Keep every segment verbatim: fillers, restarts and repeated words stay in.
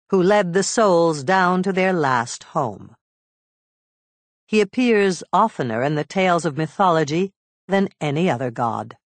who led the souls down to their last home. He appears oftener in the tales of mythology than any other god.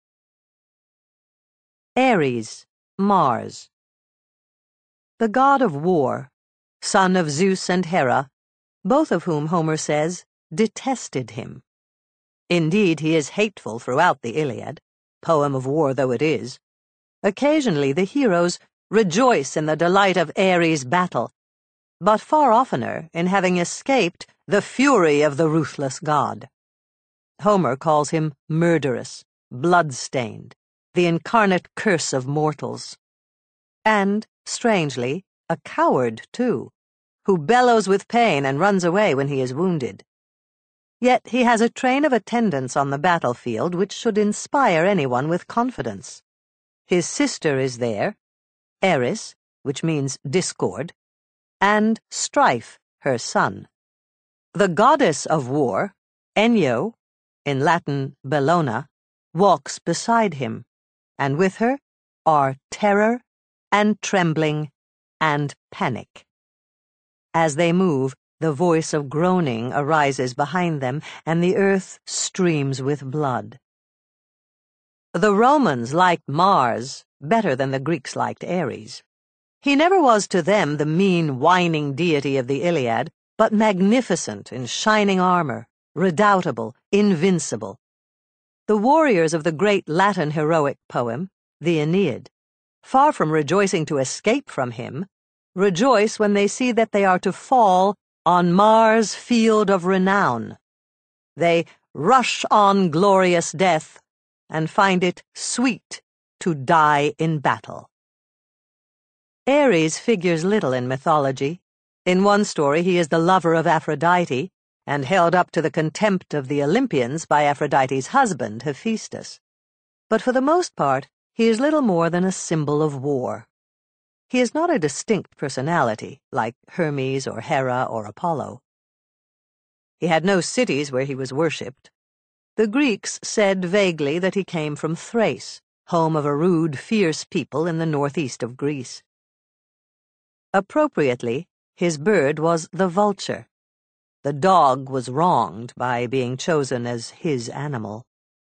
Ares, Mars. The god of war, son of Zeus and Hera, both of whom, Homer says, detested him. Indeed, he is hateful throughout the Iliad, poem of war though it is. Occasionally the heroes rejoice in the delight of Ares' battle, but far oftener in having escaped the fury of the ruthless god. Homer calls him murderous, blood-stained, the incarnate curse of mortals. And, strangely, a coward, too, who bellows with pain and runs away when he is wounded. Yet he has a train of attendants on the battlefield which should inspire anyone with confidence. His sister is there, Eris, which means discord, and Strife, her son. The goddess of war, Enyo, in Latin Bellona, walks beside him, and with her are terror and trembling and panic. As they move, the voice of groaning arises behind them, and the earth streams with blood. The Romans liked Mars better than the Greeks liked Ares. He never was to them the mean, whining deity of the Iliad, but magnificent in shining armor, redoubtable, invincible. The warriors of the great Latin heroic poem, the Aeneid, far from rejoicing to escape from him, rejoice when they see that they are to fall on Mars' field of renown. They rush on glorious death and find it sweet to die in battle. Ares figures little in mythology. In one story he is the lover of Aphrodite, and held up to the contempt of the Olympians by Aphrodite's husband, Hephaestus. But for the most part, he is little more than a symbol of war. He is not a distinct personality, like Hermes or Hera or Apollo. He had no cities where he was worshipped. The Greeks said vaguely that he came from Thrace, home of a rude, fierce people in the northeast of Greece. Appropriately, his bird was the vulture. The dog was wronged by being chosen as his animal.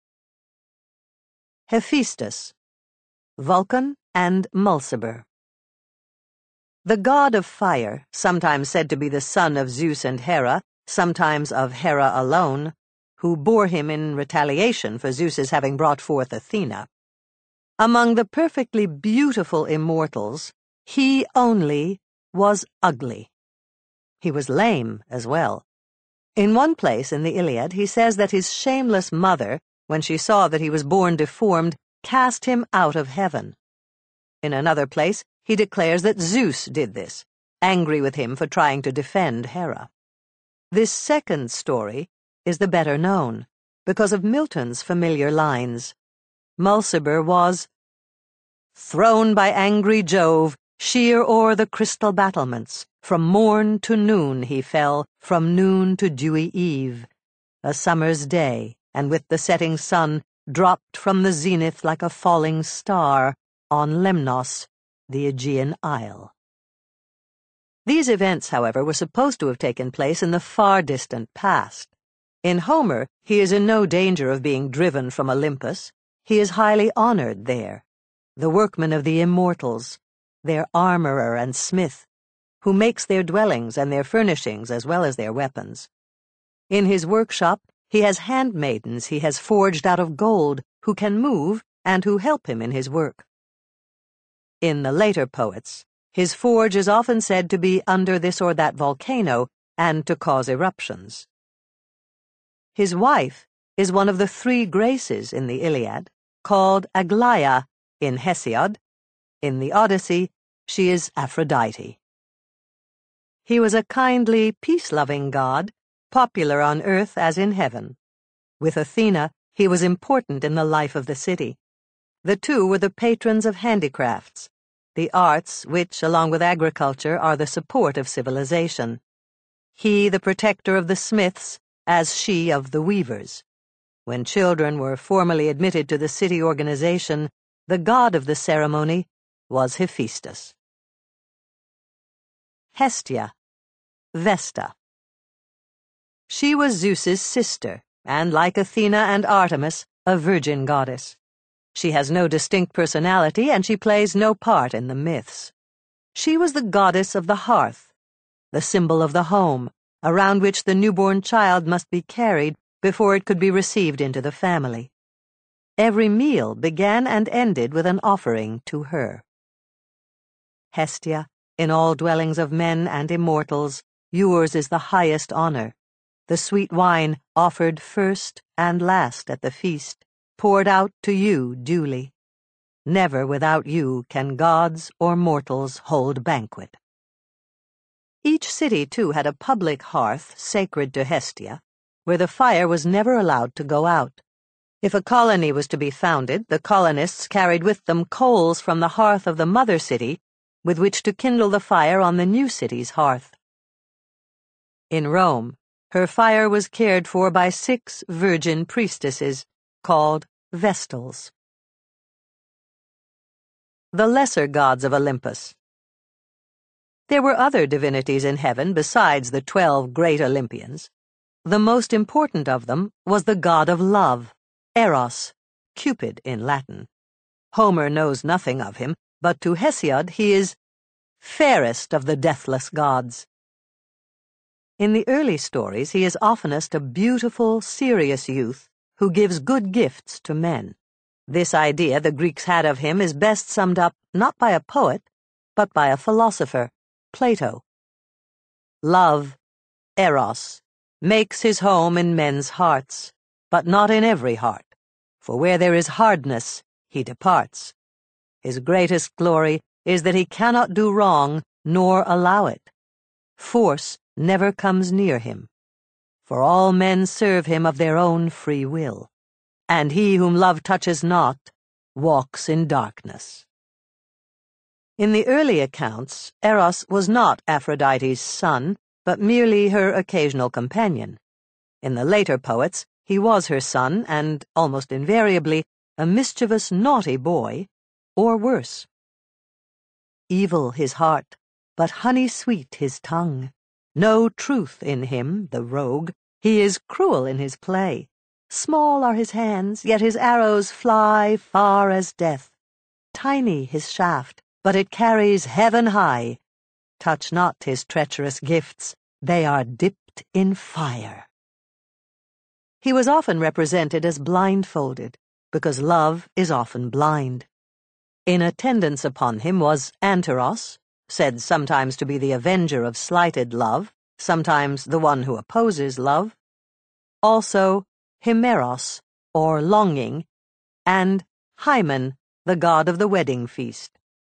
Hephaestus, Vulcan and Mulciber. The god of fire, sometimes said to be the son of Zeus and Hera, sometimes of Hera alone, who bore him in retaliation for Zeus's having brought forth Athena. Among the perfectly beautiful immortals, he only was ugly. He was lame as well. In one place in the Iliad he says that his shameless mother, when she saw that he was born deformed, cast him out of heaven. In another place he declares that Zeus did this, angry with him for trying to defend Hera. This second story is the better known, because of Milton's familiar lines. Mulciber was thrown by angry Jove sheer o'er the crystal battlements. From morn to noon he fell, from noon to dewy eve. A summer's day, and with the setting sun, dropped from the zenith like a falling star on Lemnos, the Aegean isle. These events, however, were supposed to have taken place in the far distant past. In Homer, he is in no danger of being driven from Olympus. He is highly honored there, the workman of the immortals, their armorer and smith, who makes their dwellings and their furnishings as well as their weapons. In his workshop, he has handmaidens he has forged out of gold, who can move and who help him in his work. In the later poets, his forge is often said to be under this or that volcano and to cause eruptions. His wife is one of the three Graces in the Iliad, called Aglaia in Hesiod. In the Odyssey, she is Aphrodite. He was a kindly, peace-loving god, popular on earth as in heaven. With Athena, he was important in the life of the city. The two were the patrons of handicrafts, the arts which, along with agriculture, are the support of civilization. He the protector of the smiths, as she of the weavers. When children were formally admitted to the city organization, the god of the ceremony was Hephaestus. Hestia, Vesta. She was Zeus's sister, and like Athena and Artemis, a virgin goddess. She has no distinct personality, and she plays no part in the myths. She was the goddess of the hearth, the symbol of the home, around which the newborn child must be carried before it could be received into the family. Every meal began and ended with an offering to her. Hestia, in all dwellings of men and immortals, yours is the highest honor, the sweet wine offered first and last at the feast, poured out to you duly. Never without you can gods or mortals hold banquet. Each city, too, had a public hearth sacred to Hestia, where the fire was never allowed to go out. If a colony was to be founded, the colonists carried with them coals from the hearth of the mother city, with which to kindle the fire on the new city's hearth. In Rome, her fire was cared for by six virgin priestesses, called Vestals. The lesser gods of Olympus. There were other divinities in heaven besides the twelve great Olympians. The most important of them was the god of love, Eros, Cupid in Latin. Homer knows nothing of him, but to Hesiod he is fairest of the deathless gods. In the early stories he is oftenest a beautiful, serious youth who gives good gifts to men. This idea the Greeks had of him is best summed up not by a poet, but by a philosopher, Plato. Love, Eros, makes his home in men's hearts, but not in every heart, for where there is hardness, he departs. His greatest glory is that he cannot do wrong nor allow it. Force never comes near him, for all men serve him of their own free will, and he whom love touches not walks in darkness. In the early accounts, Eros was not Aphrodite's son, but merely her occasional companion. In the later poets, he was her son, and, almost invariably, a mischievous, naughty boy, or worse. Evil his heart, but honey-sweet his tongue. No truth in him, the rogue. He is cruel in his play. Small are his hands, yet his arrows fly far as death. Tiny his shaft, but it carries heaven high. Touch not his treacherous gifts, they are dipped in fire. He was often represented as blindfolded, because love is often blind. In attendance upon him was Anteros, said sometimes to be the avenger of slighted love, sometimes the one who opposes love. Also Himeros, or longing, and Hymen, the god of the wedding feast.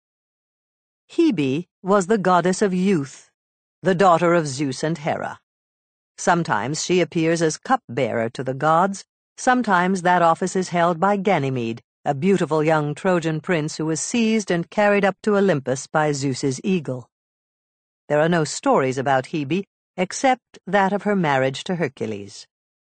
Hebe was the goddess of youth, the daughter of Zeus and Hera. Sometimes she appears as cup-bearer to the gods, sometimes that office is held by Ganymede, a beautiful young Trojan prince who was seized and carried up to Olympus by Zeus's eagle. There are no stories about Hebe, except that of her marriage to Hercules.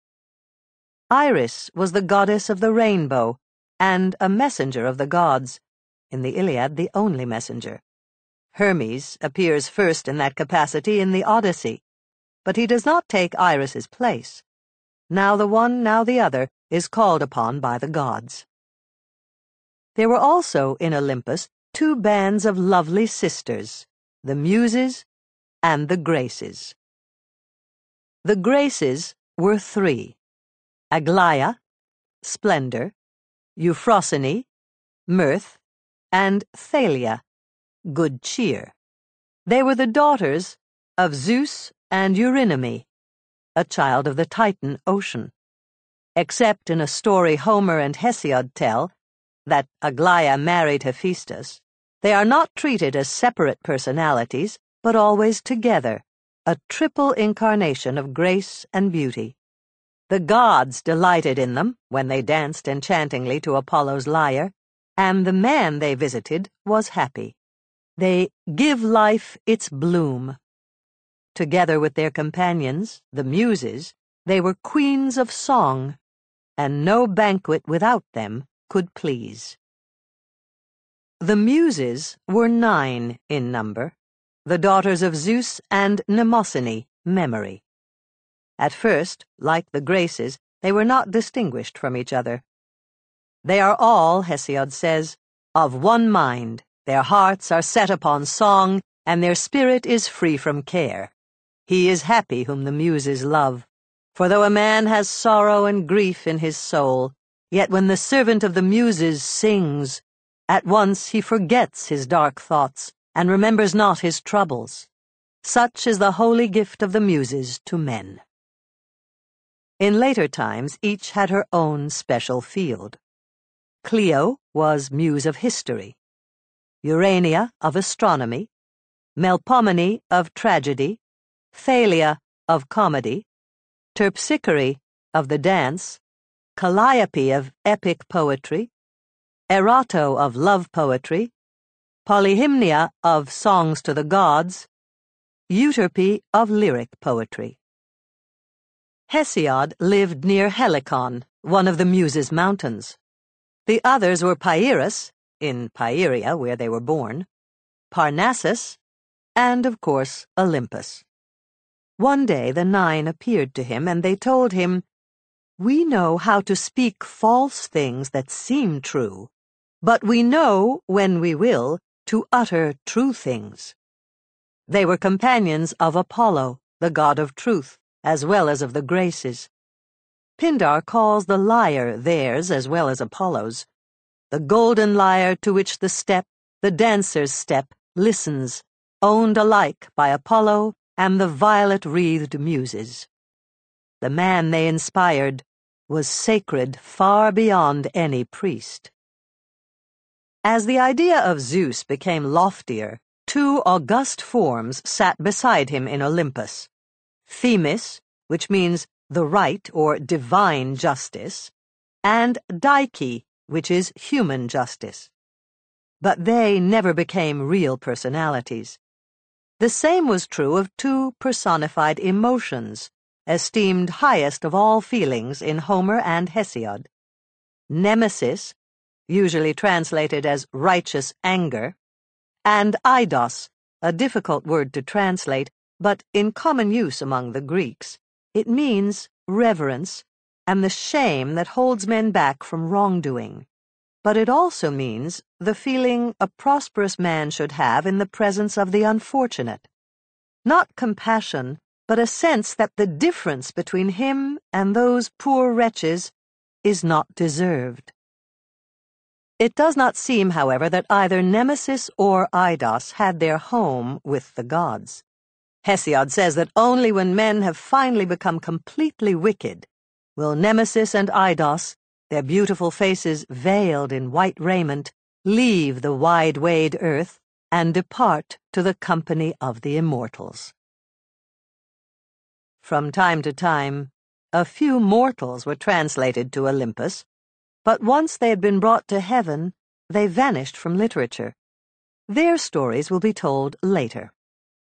Iris was the goddess of the rainbow, and a messenger of the gods, in the Iliad the only messenger. Hermes appears first in that capacity in the Odyssey, but he does not take Iris's place. Now the one, now the other, is called upon by the gods. There were also in Olympus two bands of lovely sisters, the Muses and the Graces. The Graces were three: Aglaia, Splendor, Euphrosyne, Mirth, and Thalia, Good Cheer. They were the daughters of Zeus and Eurynome, a child of the Titan Ocean. Except in a story Homer and Hesiod tell, that Aglaia married Hephaestus, they are not treated as separate personalities, but always together, a triple incarnation of grace and beauty. The gods delighted in them when they danced enchantingly to Apollo's lyre, and the man they visited was happy. They give life its bloom. Together with their companions, the Muses, they were queens of song, and no banquet without them could please. The Muses were nine in number, the daughters of Zeus and Mnemosyne, memory. At first, like the Graces, they were not distinguished from each other. They are all, Hesiod says, of one mind, their hearts are set upon song, and their spirit is free from care. He is happy whom the Muses love, for though a man has sorrow and grief in his soul, yet when the servant of the Muses sings, at once he forgets his dark thoughts, and remembers not his troubles. Such is the holy gift of the Muses to men. In later times, each had her own special field. Clio was muse of history, Urania of astronomy, Melpomene of tragedy, Thalia of comedy, Terpsichore of the dance, Calliope of epic poetry, Erato of love poetry, Polyhymnia of songs to the gods, Euterpe of lyric poetry. Hesiod lived near Helicon, one of the Muses' mountains. The others were Pierus, in Pieria where they were born, Parnassus, and, of course, Olympus. One day the nine appeared to him, and they told him, "We know how to speak false things that seem true, but we know, when we will, to utter true things." They were companions of Apollo, the god of truth, as well as of the Graces. Pindar calls the lyre theirs as well as Apollo's, the golden lyre to which the step, the dancer's step, listens, owned alike by Apollo and the violet-wreathed Muses. The man they inspired was sacred far beyond any priest. As the idea of Zeus became loftier, two august forms sat beside him in Olympus. Themis, which means the right or divine justice, and Dike, which is human justice. But they never became real personalities. The same was true of two personified emotions, esteemed highest of all feelings in Homer and Hesiod. Nemesis, usually translated as righteous anger, and eidos, a difficult word to translate, but in common use among the Greeks, it means reverence and the shame that holds men back from wrongdoing. But it also means the feeling a prosperous man should have in the presence of the unfortunate. Not compassion, but a sense that the difference between him and those poor wretches is not deserved. It does not seem, however, that either Nemesis or Eidos had their home with the gods. Hesiod says that only when men have finally become completely wicked will Nemesis and Eidos, their beautiful faces veiled in white raiment, leave the wide-wayed earth and depart to the company of the immortals. From time to time, a few mortals were translated to Olympus, but once they had been brought to heaven, they vanished from literature. Their stories will be told later.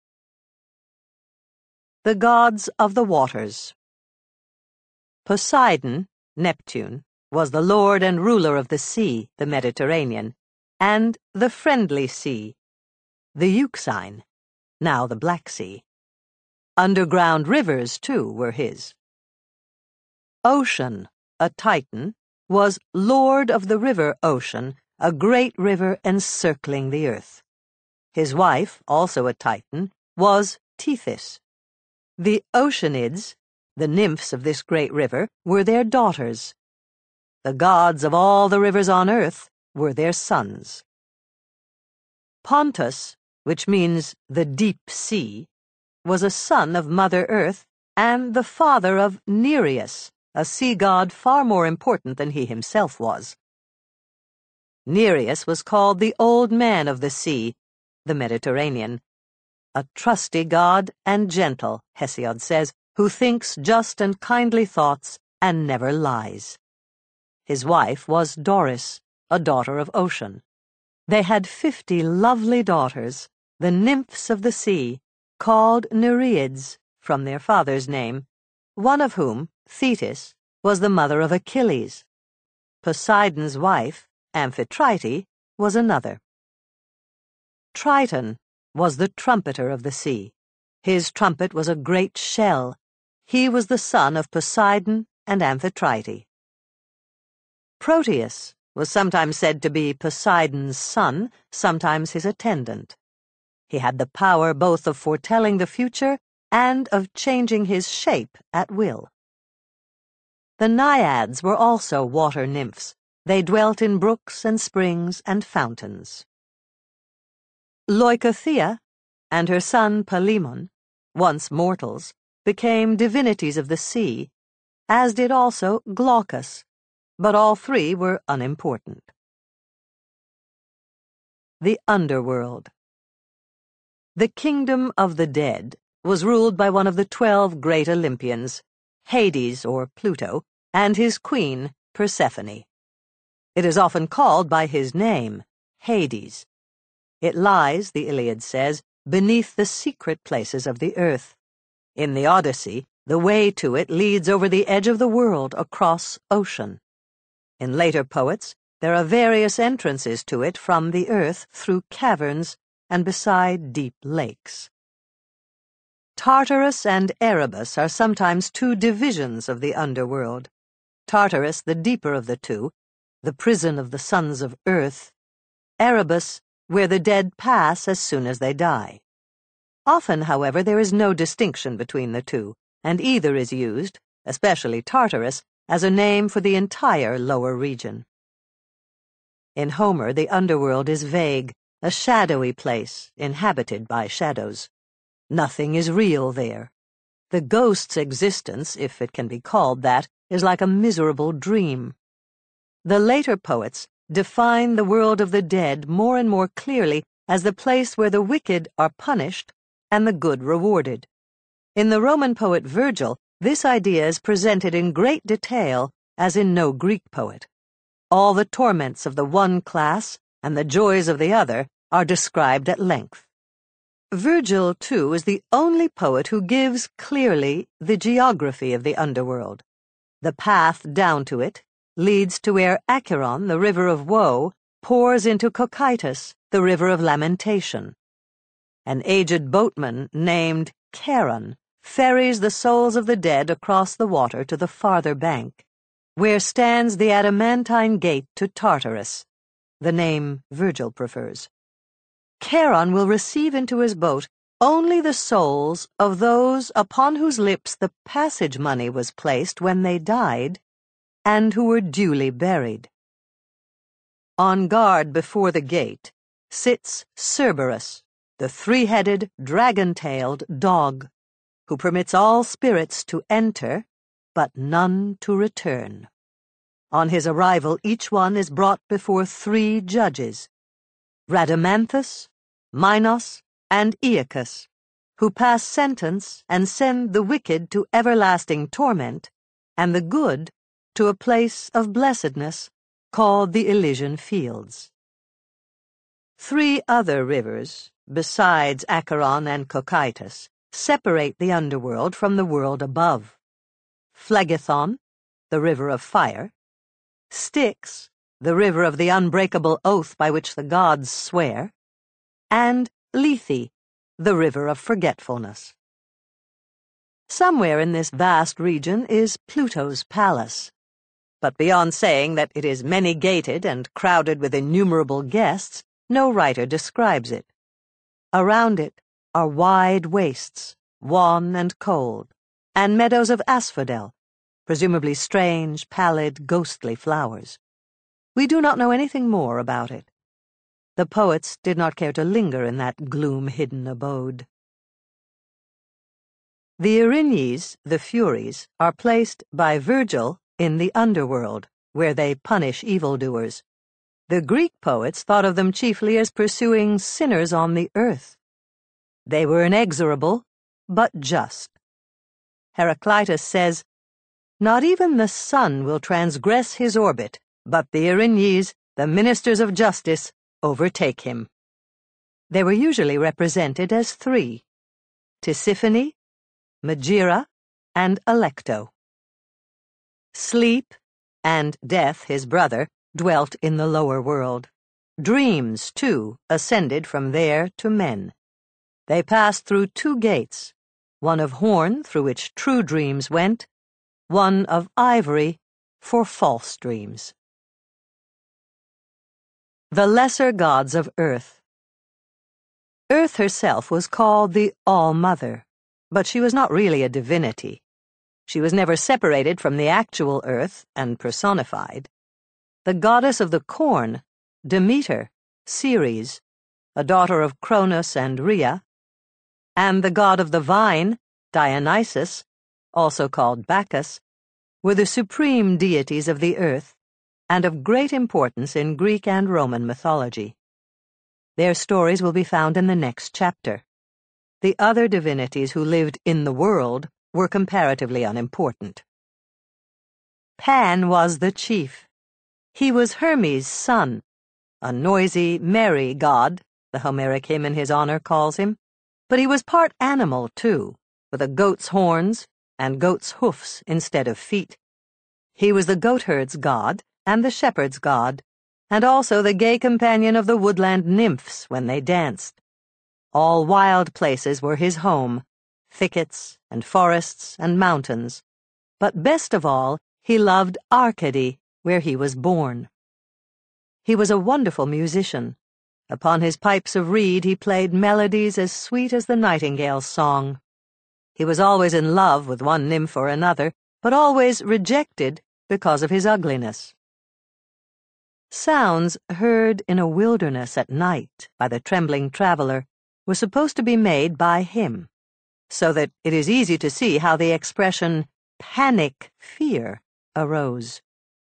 The gods of the waters. Poseidon, Neptune, was the lord and ruler of the sea, the Mediterranean, and the friendly sea, the Euxine, now the Black Sea. Underground rivers, too, were his. Ocean, a Titan, was lord of the river Ocean, a great river encircling the earth. His wife, also a Titan, was Tethys. The Oceanids, the nymphs of this great river, were their daughters. The gods of all the rivers on earth were their sons. Pontus, which means the deep sea, was a son of Mother Earth and the father of Nereus, a sea god far more important than he himself was. Nereus was called the Old Man of the Sea, the Mediterranean, a trusty god and gentle, Hesiod says, who thinks just and kindly thoughts and never lies. His wife was Doris, a daughter of Ocean. They had fifty lovely daughters, the nymphs of the sea, called Nereids from their father's name, one of whom, Thetis, was the mother of Achilles. Poseidon's wife, Amphitrite, was another. Triton was the trumpeter of the sea. His trumpet was a great shell. He was the son of Poseidon and Amphitrite. Proteus was sometimes said to be Poseidon's son, sometimes his attendant. He had the power both of foretelling the future and of changing his shape at will. The Naiads were also water nymphs. They dwelt in brooks and springs and fountains. Leucothea and her son Palemon, once mortals, became divinities of the sea, as did also Glaucus, but all three were unimportant. The Underworld. The kingdom of the dead was ruled by one of the twelve great Olympians, Hades or Pluto, and his queen, Persephone. It is often called by his name, Hades. It lies, the Iliad says, beneath the secret places of the earth. In the Odyssey, the way to it leads over the edge of the world across ocean. In later poets, there are various entrances to it from the earth through caverns and beside deep lakes. Tartarus and Erebus are sometimes two divisions of the underworld. Tartarus, the deeper of the two, the prison of the sons of earth. Erebus, where the dead pass as soon as they die. Often, however, there is no distinction between the two, and either is used, especially Tartarus, as a name for the entire lower region. In Homer, the underworld is vague, a shadowy place inhabited by shadows. Nothing is real there. The ghost's existence, if it can be called that, is like a miserable dream. The later poets define the world of the dead more and more clearly as the place where the wicked are punished and the good rewarded. In the Roman poet Virgil, this idea is presented in great detail, as in no Greek poet. All the torments of the one class and the joys of the other are described at length. Virgil, too, is the only poet who gives clearly the geography of the underworld. The path down to it leads to where Acheron, the river of woe, pours into Cocytus, the river of lamentation. An aged boatman named Charon ferries the souls of the dead across the water to the farther bank, where stands the adamantine gate to Tartarus, the name Virgil prefers. Charon will receive into his boat only the souls of those upon whose lips the passage money was placed when they died, and who were duly buried. On guard before the gate sits Cerberus, the three-headed, dragon-tailed dog, who permits all spirits to enter, but none to return. On his arrival, each one is brought before three judges, Rhadamanthus, Minos, and Aeacus, who pass sentence and send the wicked to everlasting torment, and the good to a place of blessedness called the Elysian Fields. Three other rivers, besides Acheron and Cocytus, separate the underworld from the world above. Phlegethon, the river of fire, Styx, the river of the unbreakable oath by which the gods swear, and Lethe, the river of forgetfulness. Somewhere in this vast region is Pluto's palace, but beyond saying that it is many-gated and crowded with innumerable guests, no writer describes it. Around it are wide wastes, wan and cold, and meadows of asphodel, presumably strange, pallid, ghostly flowers. We do not know anything more about it. The poets did not care to linger in that gloom-hidden abode. The Erinyes, the Furies, are placed by Virgil in the underworld, where they punish evildoers. The Greek poets thought of them chiefly as pursuing sinners on the earth. They were inexorable, but just. Heraclitus says, "Not even the sun will transgress his orbit, but the Erinyes, the ministers of justice, overtake him." They were usually represented as three: Tisiphone, Megaera, and Alecto. Sleep, and Death, his brother, dwelt in the lower world. Dreams, too, ascended from there to men. They passed through two gates, one of horn through which true dreams went, one of ivory for false dreams. The lesser gods of Earth. Earth herself was called the All-Mother, but she was not really a divinity. She was never separated from the actual Earth and personified. The goddess of the corn, Demeter, Ceres, a daughter of Cronus and Rhea, and the god of the vine, Dionysus, also called Bacchus, were the supreme deities of the earth and of great importance in Greek and Roman mythology. Their stories will be found in the next chapter. The other divinities who lived in the world were comparatively unimportant. Pan was the chief. He was Hermes' son, a noisy, merry god, the Homeric hymn in his honor calls him, but he was part animal, too, with a goat's horns and goat's hoofs instead of feet. He was the goatherd's god and the shepherd's god, and also the gay companion of the woodland nymphs when they danced. All wild places were his home, thickets and forests and mountains, but best of all, he loved Arcady, where he was born. He was a wonderful musician. Upon his pipes of reed he played melodies as sweet as the nightingale's song. He was always in love with one nymph or another, but always rejected because of his ugliness. Sounds heard in a wilderness at night by the trembling traveler were supposed to be made by him, so that it is easy to see how the expression panic fear arose.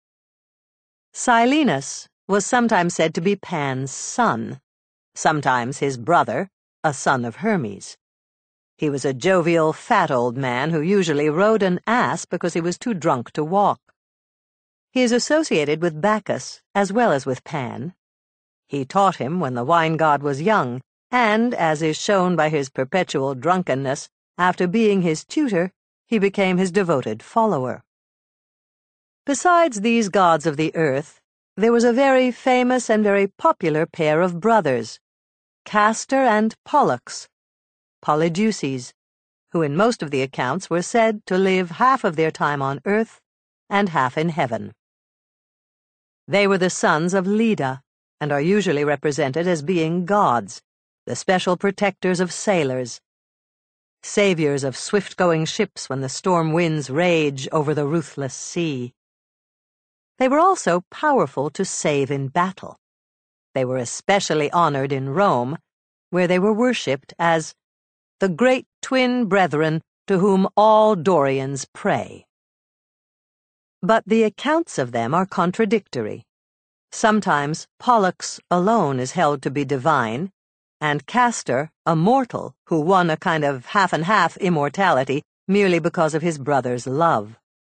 Silenus was sometimes said to be Pan's son, sometimes his brother, a son of Hermes. He was a jovial, fat old man who usually rode an ass because he was too drunk to walk. He is associated with Bacchus as well as with Pan. He taught him when the wine god was young, and, as is shown by his perpetual drunkenness, after being his tutor, he became his devoted follower. Besides these gods of the earth, there was a very famous and very popular pair of brothers, Castor and Pollux, Polydeuces, who in most of the accounts were said to live half of their time on earth and half in heaven. They were the sons of Leda, and are usually represented as being gods, the special protectors of sailors, saviors of swift-going ships when the storm winds rage over the ruthless sea. They were also powerful to save in battle. They were especially honored in Rome, where they were worshipped as the great twin brethren to whom all Dorians pray. But the accounts of them are contradictory. Sometimes Pollux alone is held to be divine, and Castor a mortal who won a kind of half-and-half immortality merely because of his brother's love.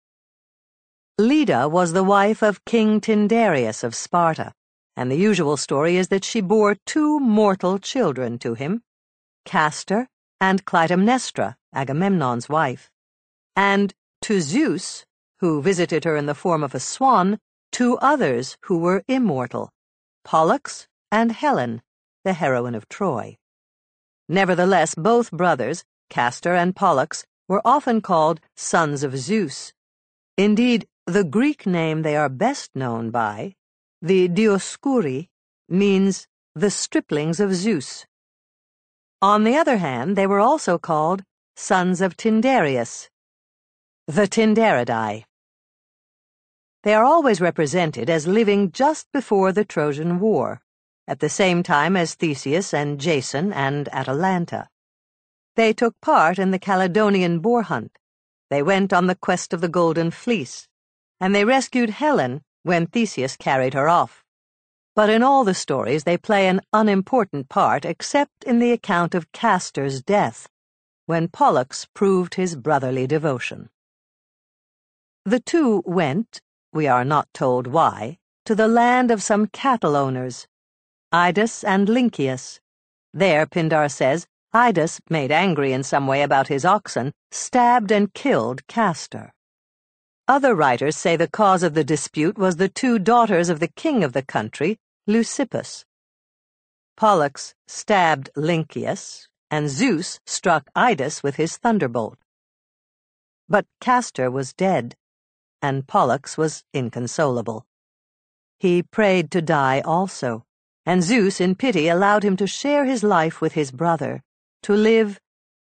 Leda was the wife of King Tyndareus of Sparta, and the usual story is that she bore two mortal children to him, Castor and Clytemnestra, Agamemnon's wife, and to Zeus, who visited her in the form of a swan, two others who were immortal, Pollux and Helen, the heroine of Troy. Nevertheless, both brothers, Castor and Pollux, were often called sons of Zeus. Indeed, the Greek name they are best known by, the Dioscuri, means the striplings of Zeus. On the other hand, they were also called sons of Tyndareus, the Tyndaridae. They are always represented as living just before the Trojan War, at the same time as Theseus and Jason and Atalanta. They took part in the Caledonian boar hunt. They went on the quest of the Golden Fleece, and they rescued Helen when Theseus carried her off. But in all the stories they play an unimportant part except in the account of Castor's death, when Pollux proved his brotherly devotion. The two went, we are not told why, to the land of some cattle owners, Idas and Lynceus. There, Pindar says, Idas, made angry in some way about his oxen, stabbed and killed Castor. Other writers say the cause of the dispute was the two daughters of the king of the country, Leucippus. Pollux stabbed Lynceus, and Zeus struck Idas with his thunderbolt. But Castor was dead, and Pollux was inconsolable. He prayed to die also, and Zeus in pity allowed him to share his life with his brother, to live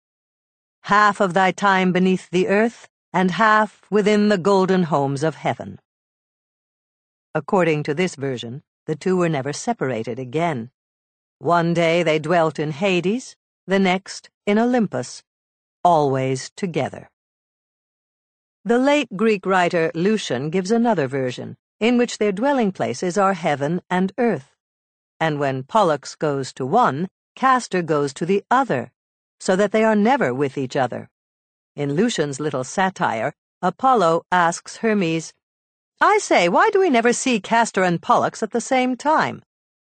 half of thy time beneath the earth, and half within the golden homes of heaven. According to this version, the two were never separated again. One day they dwelt in Hades, the next in Olympus, always together. The late Greek writer Lucian gives another version, in which their dwelling places are heaven and earth, and when Pollux goes to one, Castor goes to the other, so that they are never with each other. In Lucian's little satire, Apollo asks Hermes, "I say, why do we never see Castor and Pollux at the same time?"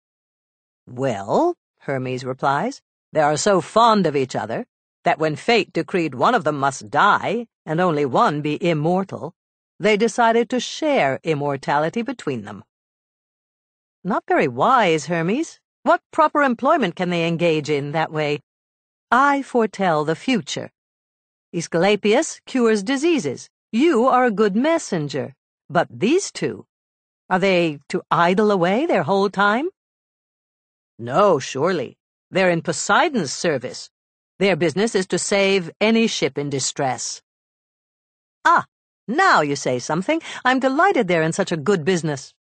"Well," Hermes replies, "they are so fond of each other that when fate decreed one of them must die and only one be immortal, they decided to share immortality between them." Not very wise, Hermes. What proper employment can they engage in that way? I foretell the future. Aesculapius cures diseases. You are a good messenger. But these two, are they to idle away their whole time? No, surely. They're in Poseidon's service. Their business is to save any ship in distress. Ah, now you say something. I'm delighted they're in such a good business.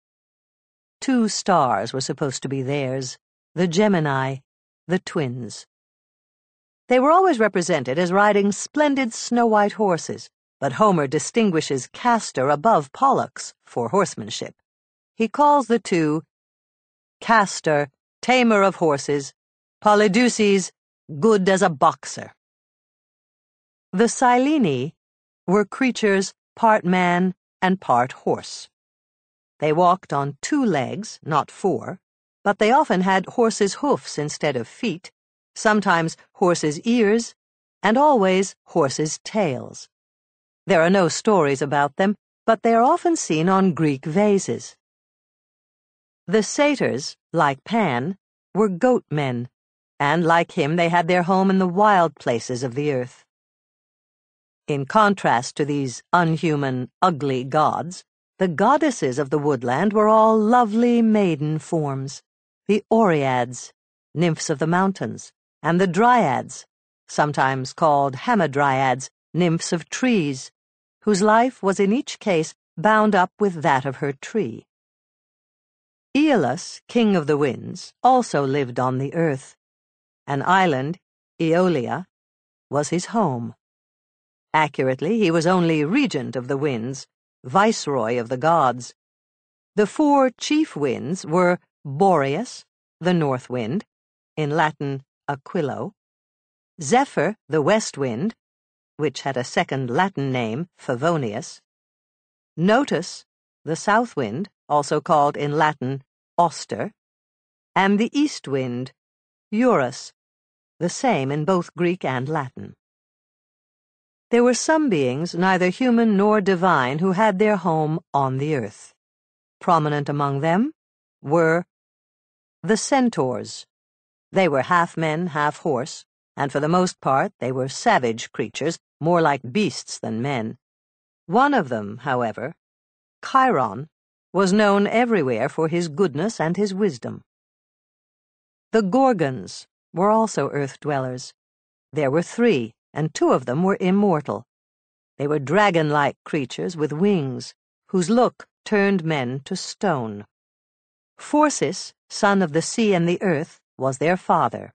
Two stars were supposed to be theirs, the Gemini, the twins. They were always represented as riding splendid snow-white horses, but Homer distinguishes Castor above Pollux for horsemanship. He calls the two Castor, tamer of horses, Polydeuces, good as a boxer. The Sileni were creatures part man and part horse. They walked on two legs, not four, but they often had horses' hoofs instead of feet, sometimes horses' ears, and always horses' tails. There are no stories about them, but they are often seen on Greek vases. The satyrs, like Pan, were goat men, and like him they had their home in the wild places of the earth. In contrast to these unhuman, ugly gods, the goddesses of the woodland were all lovely maiden forms, the Oreads, nymphs of the mountains, and the Dryads, sometimes called Hamadryads, nymphs of trees, whose life was in each case bound up with that of her tree. Aeolus, king of the winds, also lived on the earth. An island, Aeolia, was his home. Accurately, he was only regent of the winds, viceroy of the gods. The four chief winds were Boreas, the north wind, in Latin Aquilo, Zephyr, the west wind, which had a second Latin name, Favonius, Notus, the south wind, also called in Latin Auster, and the east wind, Eurus, the same in both Greek and Latin. There were some beings, neither human nor divine, who had their home on the earth. Prominent among them were the centaurs. They were half men, half horse, and for the most part they were savage creatures, more like beasts than men. One of them, however, Chiron, was known everywhere for his goodness and his wisdom. The Gorgons were also earth-dwellers. There were three, and two of them were immortal. They were dragon-like creatures with wings, whose look turned men to stone. Phorcys, son of the sea and the earth, was their father.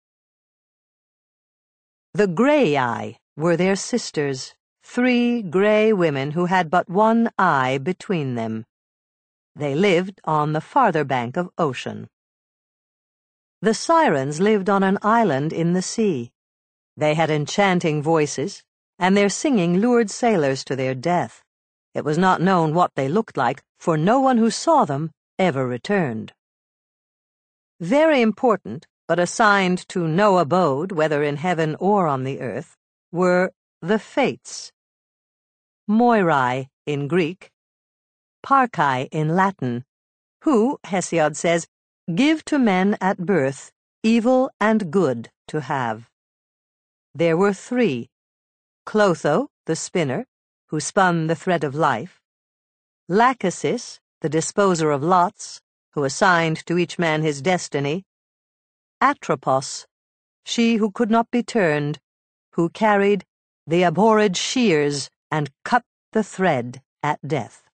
The Graeae were their sisters, three grey women who had but one eye between them. They lived on the farther bank of ocean. The Sirens lived on an island in the sea. They had enchanting voices, and their singing lured sailors to their death. It was not known what they looked like, for no one who saw them ever returned. Very important, but assigned to no abode, whether in heaven or on the earth, were the Fates. Moirai in Greek, Parcae in Latin, who, Hesiod says, give to men at birth evil and good, to have. There were three: Clotho, the spinner, who spun the thread of life; Lachesis, the disposer of lots, who assigned to each man his destiny; Atropos, she who could not be turned, who carried the abhorred shears and cut the thread at death.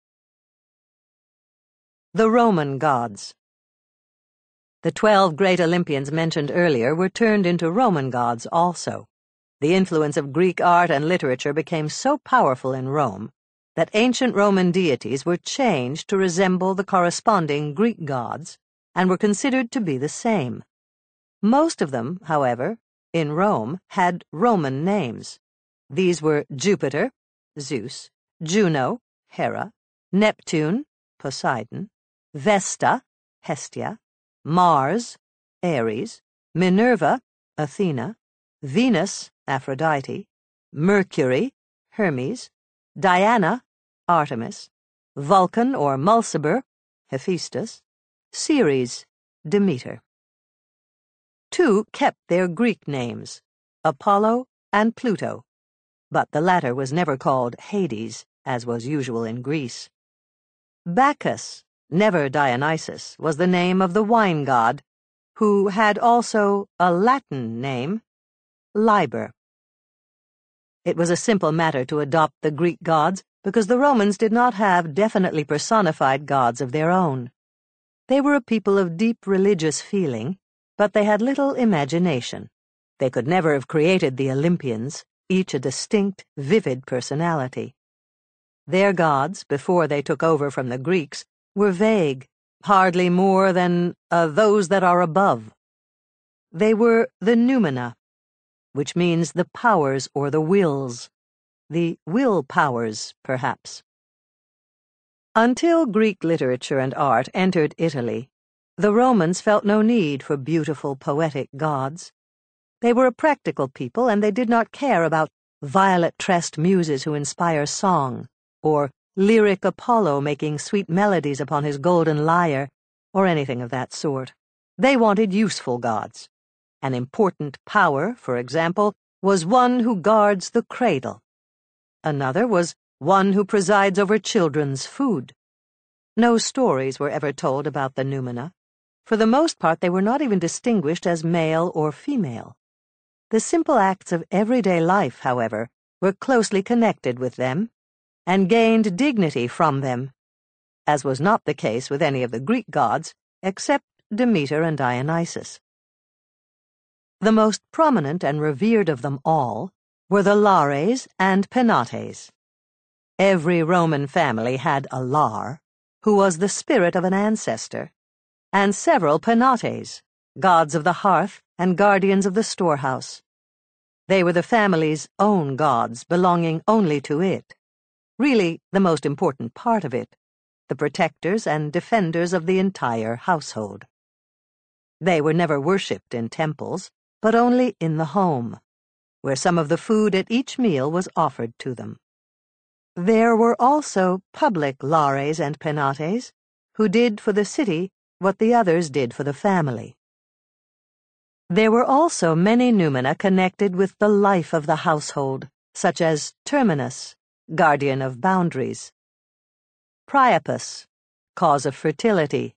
The Roman Gods. The twelve great Olympians mentioned earlier were turned into Roman gods also. The influence of Greek art and literature became so powerful in Rome that ancient Roman deities were changed to resemble the corresponding Greek gods and were considered to be the same. Most of them, however, in Rome, had Roman names. These were Jupiter, Zeus; Juno, Hera; Neptune, Poseidon; Vesta, Hestia; Mars, Ares; Minerva, Athena; Venus, Aphrodite; Mercury, Hermes; Diana, Artemis; Vulcan or Mulciber, Hephaestus; Ceres, Demeter. Two kept their Greek names, Apollo and Pluto, but the latter was never called Hades, as was usual in Greece. Bacchus, never Dionysus, was the name of the wine god, who had also a Latin name, Liber. It was a simple matter to adopt the Greek gods because the Romans did not have definitely personified gods of their own. They were a people of deep religious feeling, but they had little imagination. They could never have created the Olympians, each a distinct, vivid personality. Their gods, before they took over from the Greeks, were vague, hardly more than uh, those that are above. They were the noumena, which means the powers or the wills, the will powers, perhaps. Until Greek literature and art entered Italy, the Romans felt no need for beautiful, poetic gods. They were a practical people, and they did not care about violet-tressed muses who inspire song, or lyric Apollo making sweet melodies upon his golden lyre, or anything of that sort. They wanted useful gods. An important power, for example, was one who guards the cradle. Another was one who presides over children's food. No stories were ever told about the noumena. For the most part, they were not even distinguished as male or female. The simple acts of everyday life, however, were closely connected with them, and gained dignity from them, as was not the case with any of the Greek gods, except Demeter and Dionysus. The most prominent and revered of them all were the Lares and Penates. Every Roman family had a Lar, who was the spirit of an ancestor, and several Penates, gods of the hearth and guardians of the storehouse. They were the family's own gods, belonging only to it, really the most important part of it, the protectors and defenders of the entire household. They were never worshipped in temples, but only in the home, where some of the food at each meal was offered to them. There were also public Lares and Penates, who did for the city what the others did for the family. There were also many noumena connected with the life of the household, such as Terminus, guardian of boundaries; Priapus, cause of fertility;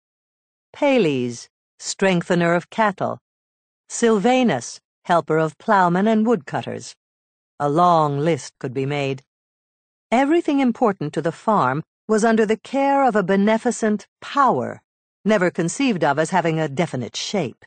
Pales, strengthener of cattle; Silvanus, helper of ploughmen and woodcutters. A long list could be made. Everything important to the farm was under the care of a beneficent power, never conceived of as having a definite shape.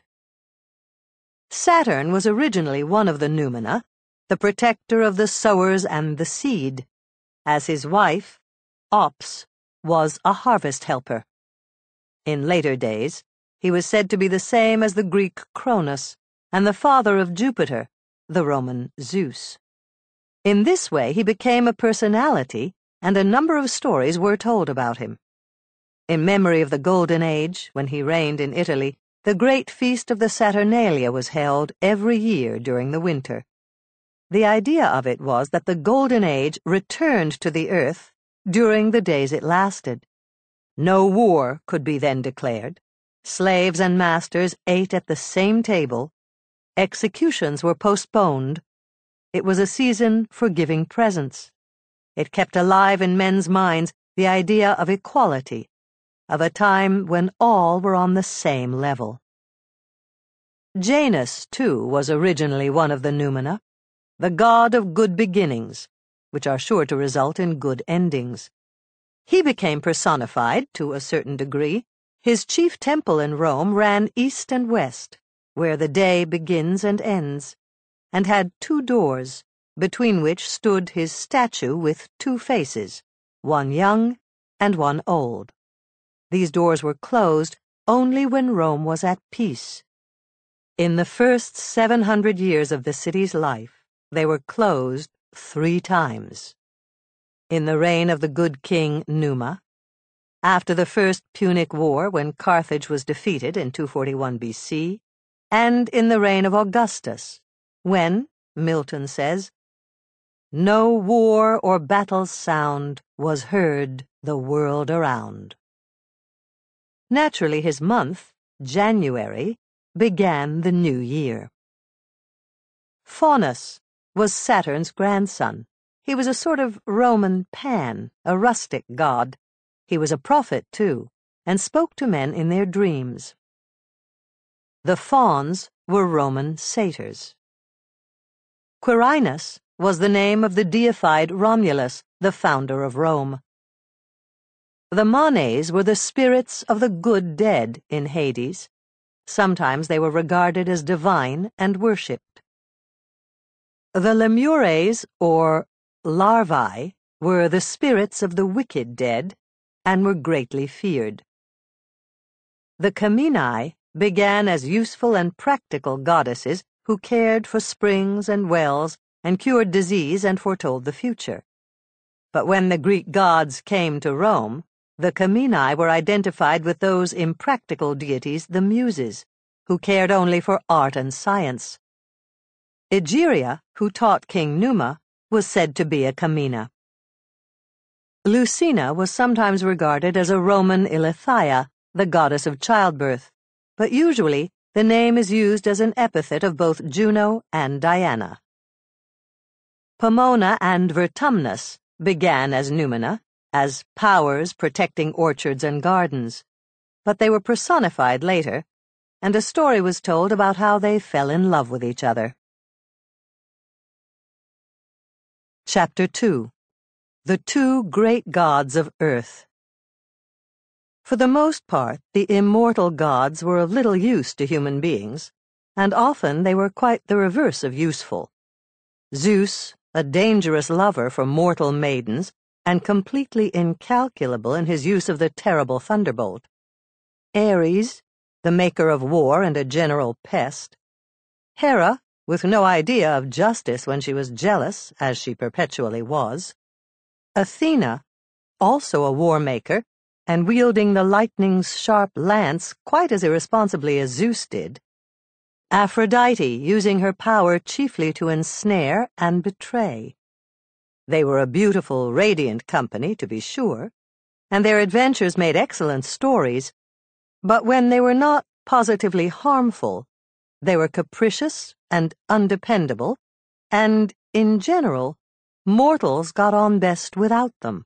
Saturn was originally one of the noumena, the protector of the sowers and the seed, as his wife, Ops, was a harvest helper. In later days, he was said to be the same as the Greek Cronus, and the father of Jupiter, the Roman Zeus. In this way he became a personality, and a number of stories were told about him. In memory of the Golden Age, when he reigned in Italy, the great feast of the Saturnalia was held every year during the winter. The idea of it was that the Golden Age returned to the earth during the days it lasted. No war could be then declared. Slaves and masters ate at the same table. Executions were postponed. It was a season for giving presents. It kept alive in men's minds the idea of equality, of a time when all were on the same level. Janus, too, was originally one of the Noumena, the god of good beginnings, which are sure to result in good endings. He became personified, to a certain degree. His chief temple in Rome ran east and west, where the day begins and ends, and had two doors, between which stood his statue with two faces, one young and one old. These doors were closed only when Rome was at peace. In the first seven hundred years of the city's life, they were closed three times. In the reign of the good king Numa, after the First Punic War when Carthage was defeated in two forty-one B C, and in the reign of Augustus, when, Milton says, no war or battle's sound was heard the world around. Naturally, his month, January, began the new year. Faunus was Saturn's grandson. He was a sort of Roman Pan, a rustic god. He was a prophet, too, and spoke to men in their dreams. The fauns were Roman satyrs. Quirinus was the name of the deified Romulus, the founder of Rome. The Manes were the spirits of the good dead in Hades. Sometimes they were regarded as divine and worshipped. The Lemures, or larvae, were the spirits of the wicked dead and were greatly feared. The Caminae began as useful and practical goddesses who cared for springs and wells and cured disease and foretold the future. But when the Greek gods came to Rome, the Caminae were identified with those impractical deities, the Muses, who cared only for art and science. Egeria, who taught King Numa, was said to be a Camina. Lucina was sometimes regarded as a Roman Ilithyia, the goddess of childbirth, but usually the name is used as an epithet of both Juno and Diana. Pomona and Vertumnus began as Noumena, as powers protecting orchards and gardens, but they were personified later, and a story was told about how they fell in love with each other. Chapter two. The Two Great Gods of Earth. For the most part, the immortal gods were of little use to human beings, and often they were quite the reverse of useful. Zeus, a dangerous lover for mortal maidens, and completely incalculable in his use of the terrible thunderbolt. Ares, the maker of war and a general pest. Hera, with no idea of justice when she was jealous, as she perpetually was. Athena, also a war-maker, and wielding the lightning's sharp lance quite as irresponsibly as Zeus did. Aphrodite, using her power chiefly to ensnare and betray. They were a beautiful, radiant company, to be sure, and their adventures made excellent stories, but when they were not positively harmful, they were capricious and undependable, and, in general, mortals got on best without them.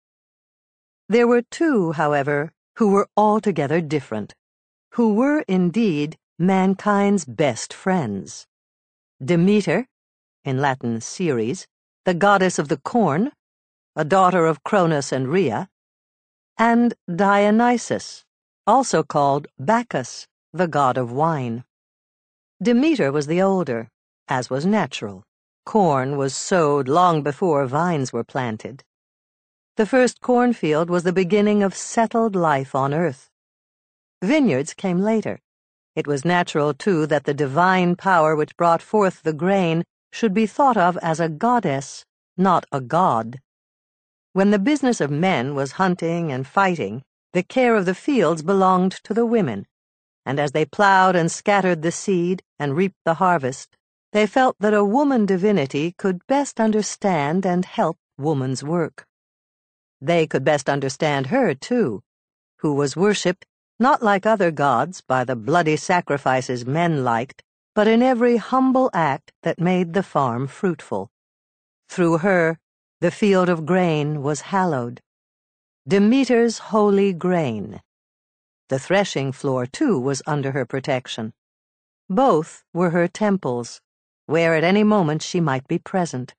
There were two, however, who were altogether different, who were, indeed, mankind's best friends. Demeter, in Latin Ceres, the goddess of the corn, a daughter of Cronus and Rhea, and Dionysus, also called Bacchus, the god of wine. Demeter was the older, as was natural. Corn was sowed long before vines were planted. The first cornfield was the beginning of settled life on earth. Vineyards came later. It was natural, too, that the divine power which brought forth the grain should be thought of as a goddess, not a god. When the business of men was hunting and fighting, the care of the fields belonged to the women, and as they plowed and scattered the seed and reaped the harvest, they felt that a woman divinity could best understand and help woman's work. They could best understand her, too, who was worshipped not like other gods by the bloody sacrifices men liked, but in every humble act that made the farm fruitful. Through her, the field of grain was hallowed. Demeter's holy grain. The threshing floor, too, was under her protection. Both were her temples, where at any moment she might be present.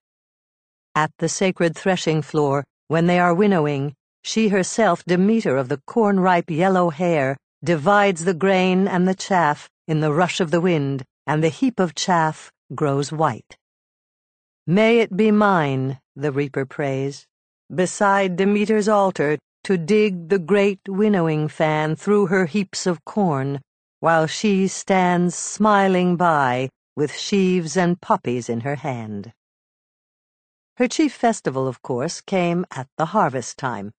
At the sacred threshing floor, when they are winnowing, she herself, Demeter of the corn-ripe yellow hair, divides the grain and the chaff in the rush of the wind, and the heap of chaff grows white. May it be mine, the reaper prays, beside Demeter's altar, to dig the great winnowing fan through her heaps of corn, while she stands smiling by with sheaves and poppies in her hand. Her chief festival, of course, came at the harvest time.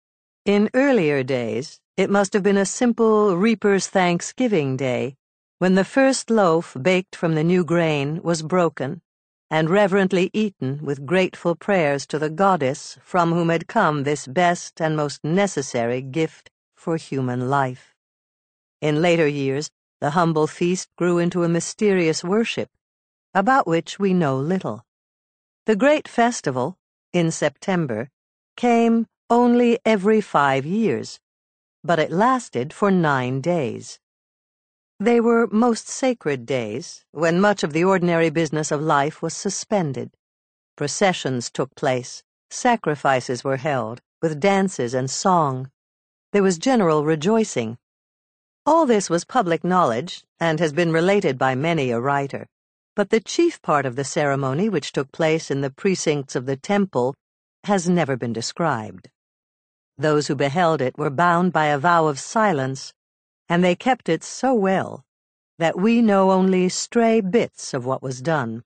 In earlier days, it must have been a simple reaper's Thanksgiving day, when the first loaf baked from the new grain was broken and reverently eaten with grateful prayers to the goddess from whom had come this best and most necessary gift for human life. In later years, the humble feast grew into a mysterious worship, about which we know little. The great festival, in September, came only every five years, but it lasted for nine days. They were most sacred days, when much of the ordinary business of life was suspended. Processions took place, sacrifices were held, with dances and song. There was general rejoicing. All this was public knowledge, and has been related by many a writer, but the chief part of the ceremony which took place in the precincts of the temple has never been described. Those who beheld it were bound by a vow of silence, and they kept it so well that we know only stray bits of what was done.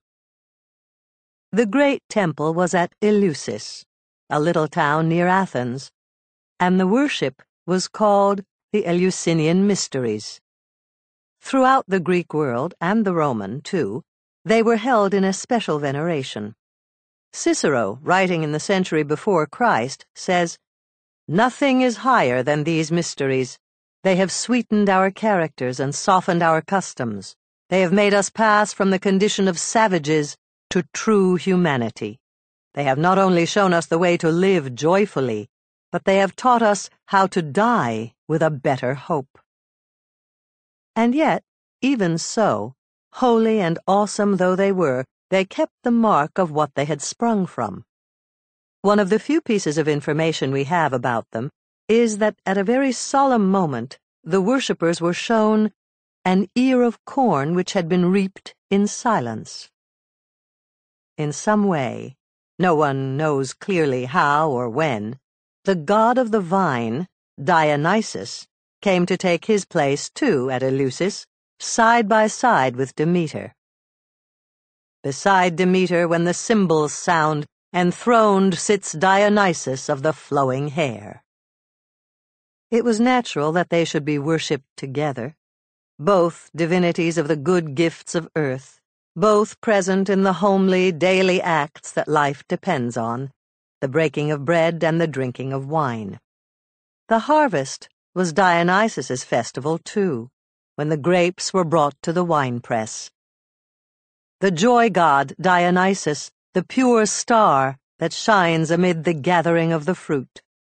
The great temple was at Eleusis, a little town near Athens, and the worship was called the Eleusinian Mysteries. Throughout the Greek world, and the Roman, too, they were held in a special veneration. Cicero, writing in the century before Christ, says, "Nothing is higher than these mysteries. They have sweetened our characters and softened our customs. They have made us pass from the condition of savages to true humanity. They have not only shown us the way to live joyfully, but they have taught us how to die with a better hope." And yet, even so, holy and awesome though they were, they kept the mark of what they had sprung from. One of the few pieces of information we have about them is that at a very solemn moment the worshippers were shown an ear of corn which had been reaped in silence. In some way, no one knows clearly how or when, the god of the vine, Dionysus, came to take his place too at Eleusis, side by side with Demeter. Beside Demeter, when the cymbals sound, enthroned sits Dionysus of the flowing hair. It was natural that they should be worshipped together, both divinities of the good gifts of earth, both present in the homely daily acts that life depends on, the breaking of bread and the drinking of wine. The harvest was Dionysus's festival too, when the grapes were brought to the winepress. The joy god Dionysus, the pure star that shines amid the gathering of the fruit.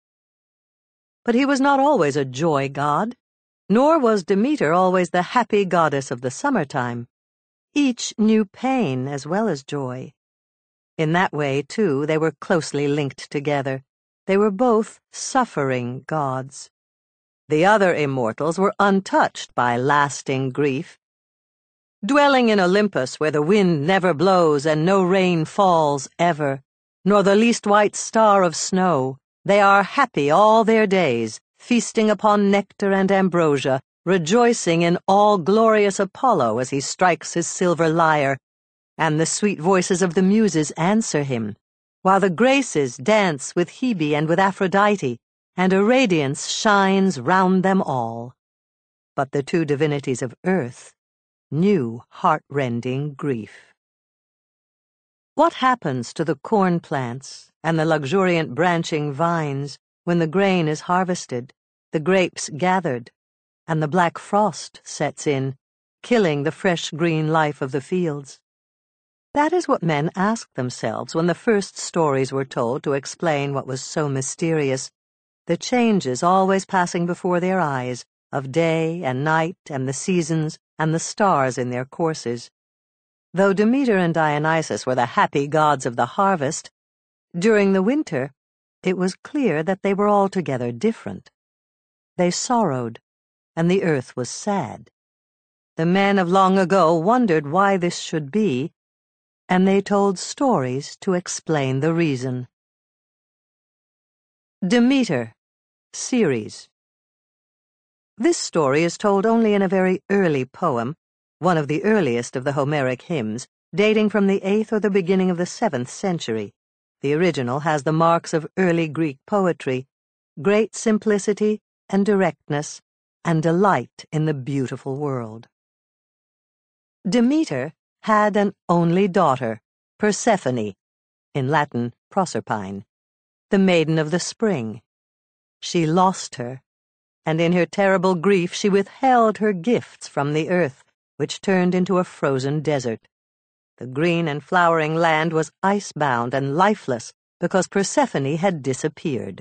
But he was not always a joy god, nor was Demeter always the happy goddess of the summertime. Each knew pain as well as joy. In that way, too, they were closely linked together. They were both suffering gods. The other immortals were untouched by lasting grief. Dwelling in Olympus, where the wind never blows and no rain falls ever, nor the least white star of snow, they are happy all their days, feasting upon nectar and ambrosia, rejoicing in all-glorious Apollo as he strikes his silver lyre, and the sweet voices of the Muses answer him, while the Graces dance with Hebe and with Aphrodite, and a radiance shines round them all. But the two divinities of earth knew heart-rending grief. What happens to the corn plants and the luxuriant branching vines when the grain is harvested, the grapes gathered, and the black frost sets in, killing the fresh green life of the fields. That is what men asked themselves when the first stories were told to explain what was so mysterious, the changes always passing before their eyes of day and night and the seasons and the stars in their courses. Though Demeter and Dionysus were the happy gods of the harvest, during the winter it was clear that they were altogether different. They sorrowed, and the earth was sad. The men of long ago wondered why this should be, and they told stories to explain the reason. Demeter, Ceres. This story is told only in a very early poem, one of the earliest of the Homeric hymns, dating from the eighth or the beginning of the seventh century. The original has the marks of early Greek poetry, great simplicity and directness, and delight in the beautiful world. Demeter had an only daughter, Persephone, in Latin Proserpine, the maiden of the spring. She lost her, and in her terrible grief she withheld her gifts from the earth, which turned into a frozen desert. The green and flowering land was ice-bound and lifeless because Persephone had disappeared.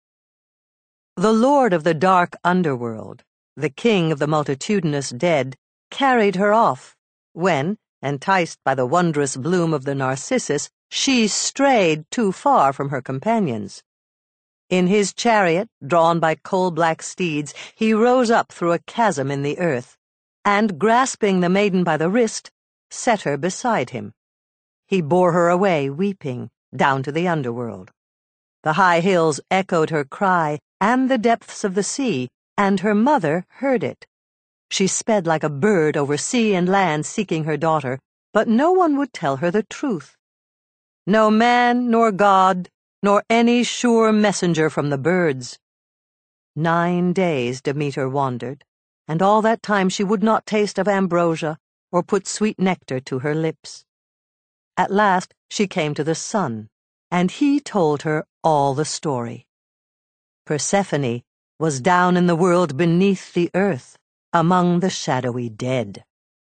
The lord of the dark underworld, the king of the multitudinous dead, carried her off, when, enticed by the wondrous bloom of the narcissus, she strayed too far from her companions. In his chariot, drawn by coal-black steeds, he rose up through a chasm in the earth, and, grasping the maiden by the wrist, set her beside him. He bore her away, weeping, down to the underworld. The high hills echoed her cry, and the depths of the sea, and her mother heard it. She sped like a bird over sea and land seeking her daughter, but no one would tell her the truth. No man, nor God, nor any sure messenger from the birds. Nine days Demeter wandered, and all that time she would not taste of ambrosia or put sweet nectar to her lips. At last she came to the sun, and he told her all the story. Persephone was down in the world beneath the earth, among the shadowy dead.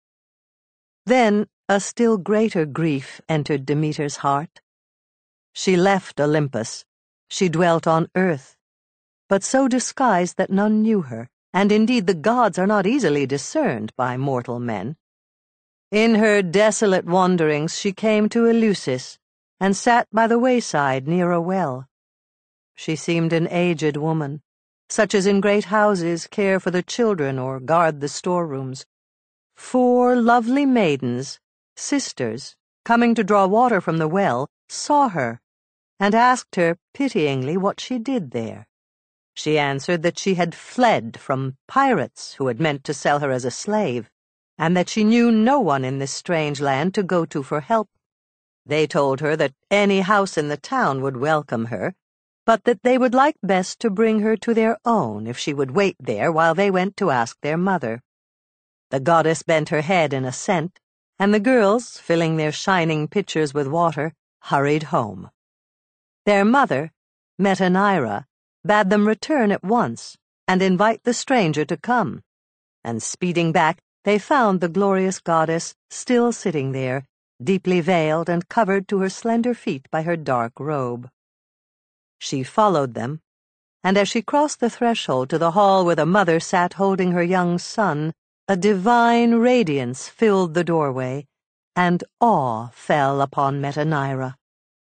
Then a still greater grief entered Demeter's heart. She left Olympus. She dwelt on earth, but so disguised that none knew her, and indeed the gods are not easily discerned by mortal men. In her desolate wanderings she came to Eleusis, and sat by the wayside near a well. She seemed an aged woman, such as in great houses care for the children or guard the storerooms. Four lovely maidens, sisters, coming to draw water from the well, saw her, and asked her pityingly what she did there. She answered that she had fled from pirates who had meant to sell her as a slave, and that she knew no one in this strange land to go to for help. They told her that any house in the town would welcome her, but that they would like best to bring her to their own if she would wait there while they went to ask their mother. The goddess bent her head in assent, and the girls, filling their shining pitchers with water, hurried home. Their mother, Metaneira, bade them return at once and invite the stranger to come, and speeding back, they found the glorious goddess still sitting there, deeply veiled and covered to her slender feet by her dark robe. She followed them, and as she crossed the threshold to the hall where the mother sat holding her young son, a divine radiance filled the doorway, and awe fell upon Metaneira.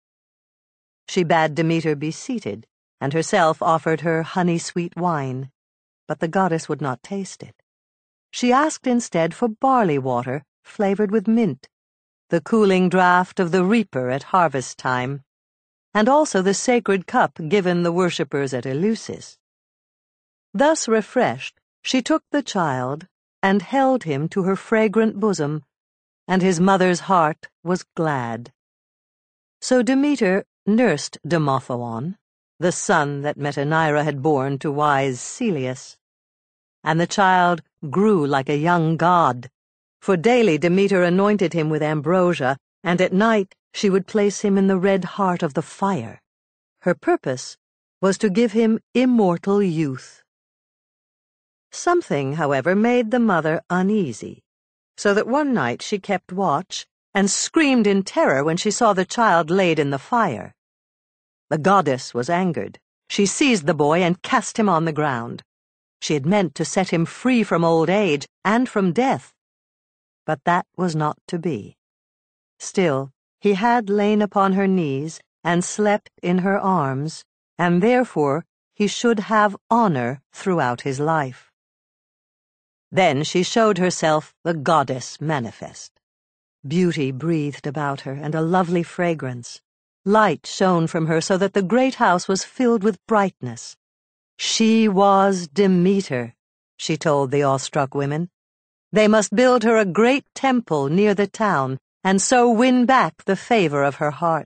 She bade Demeter be seated, and herself offered her honey-sweet wine, but the goddess would not taste it. She asked instead for barley water flavored with mint, the cooling draught of the reaper at harvest time, and also the sacred cup given the worshippers at Eleusis. Thus refreshed, she took the child and held him to her fragrant bosom, and his mother's heart was glad. So Demeter nursed Demophoon, the son that Metaneira had borne to wise Celeus. And the child grew like a young god, for daily Demeter anointed him with ambrosia, and at night she would place him in the red heart of the fire. Her purpose was to give him immortal youth. Something, however, made the mother uneasy. so that one night she kept watch and screamed in terror when she saw the child laid in the fire. The goddess was angered. She seized the boy and cast him on the ground. She had meant to set him free from old age and from death, but that was not to be. Still, he had lain upon her knees and slept in her arms, and therefore he should have honor throughout his life. Then she showed herself the goddess manifest. Beauty breathed about her, and a lovely fragrance. Light shone from her so that the great house was filled with brightness. She was Demeter, she told the awestruck women. They must build her a great temple near the town, and so win back the favor of her heart.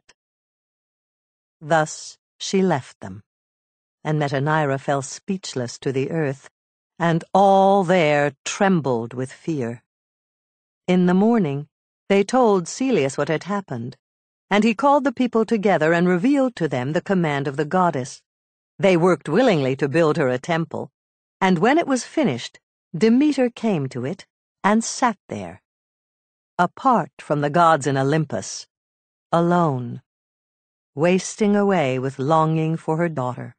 Thus she left them, and Metaneira fell speechless to the earth, and all there trembled with fear. In the morning, they told Celeus what had happened, and he called the people together and revealed to them the command of the goddess. They worked willingly to build her a temple, and when it was finished, Demeter came to it and sat there, apart from the gods in Olympus, alone, wasting away with longing for her daughter.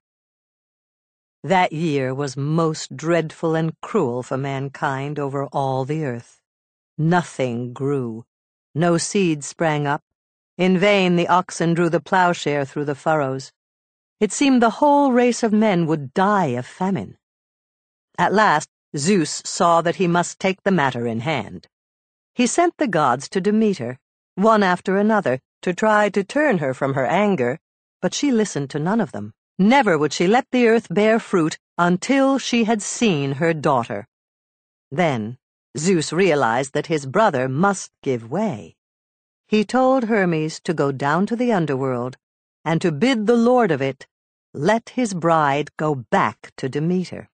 That year was most dreadful and cruel for mankind over all the earth. Nothing grew. No seed sprang up. In vain the oxen drew the plowshare through the furrows. It seemed the whole race of men would die of famine. At last, Zeus saw that he must take the matter in hand. He sent the gods to Demeter, one after another, to try to turn her from her anger, but she listened to none of them. Never would she let the earth bear fruit until she had seen her daughter. Then Zeus realized that his brother must give way. He told Hermes to go down to the underworld and to bid the lord of it let his bride go back to Demeter.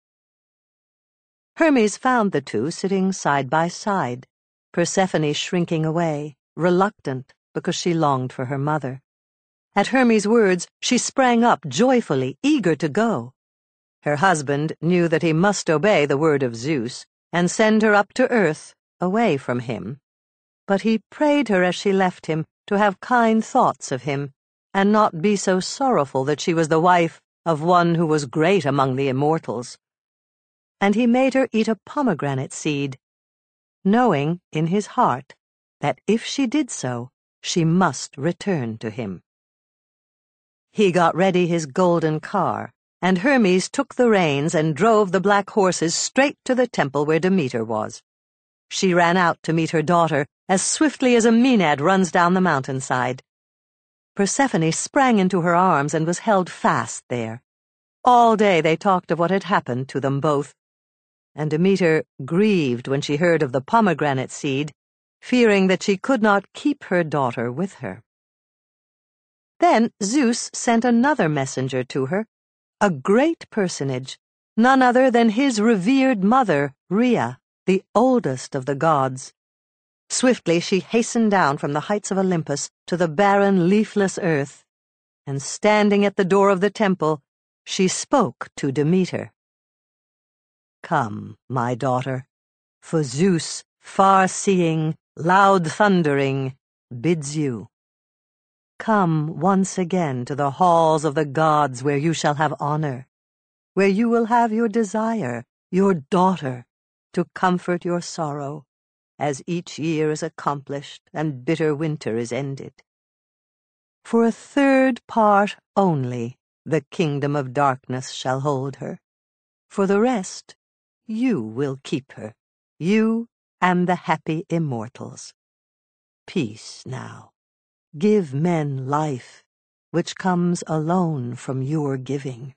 Hermes found the two sitting side by side, Persephone shrinking away, reluctant because she longed for her mother. At Hermes' words, she sprang up joyfully, eager to go. Her husband knew that he must obey the word of Zeus and send her up to earth, away from him. But he prayed her as she left him to have kind thoughts of him, and not be so sorrowful that she was the wife of one who was great among the immortals. And he made her eat a pomegranate seed, knowing in his heart that if she did so, she must return to him. He got ready his golden car, and Hermes took the reins and drove the black horses straight to the temple where Demeter was. She ran out to meet her daughter as swiftly as a Maenad runs down the mountainside. Persephone sprang into her arms and was held fast there. All day they talked of what had happened to them both, and Demeter grieved when she heard of the pomegranate seed, fearing that she could not keep her daughter with her. Then Zeus sent another messenger to her, a great personage, none other than his revered mother, Rhea, the oldest of the gods. Swiftly she hastened down from the heights of Olympus to the barren, leafless earth, and standing at the door of the temple, she spoke to Demeter. "Come, my daughter, for Zeus, far-seeing, loud-thundering, bids you. Come once again to the halls of the gods where you shall have honor, where you will have your desire, your daughter, to comfort your sorrow, as each year is accomplished and bitter winter is ended. For a third part only the kingdom of darkness shall hold her. For the rest, you will keep her, you and the happy immortals. Peace now. Give men life, which comes alone from your giving."